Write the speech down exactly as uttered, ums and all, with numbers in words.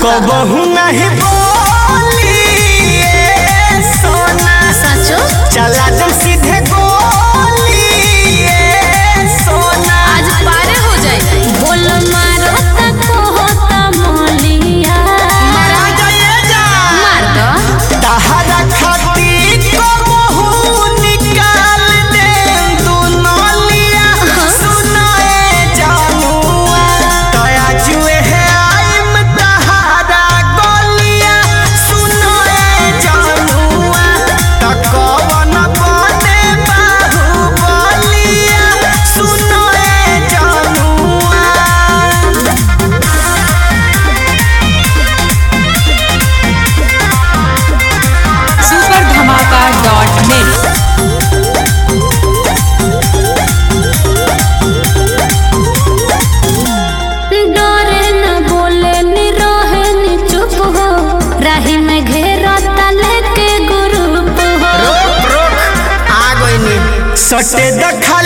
कबहू नहीं बोली सोना सचो चला जब सीधे गोली सोना आज पारे हो जाए बोल मारो तक होता मोलिया मारा जाए जा मार दो तहरा खाती कबहू निकाल दे तू नलिया सुनाए जानुआ तया जुए है आइम तहरा गोलिया सुनाए जानुआ तकवन बने बाहुबलिया सुनाए जानुआ सुपर धमाका डॉट नेट। डरे न बोले नि रोहे नि चुप हो राही में घेरा तले के ग्रुप हो रोक रोक आ गई नी सटे दखा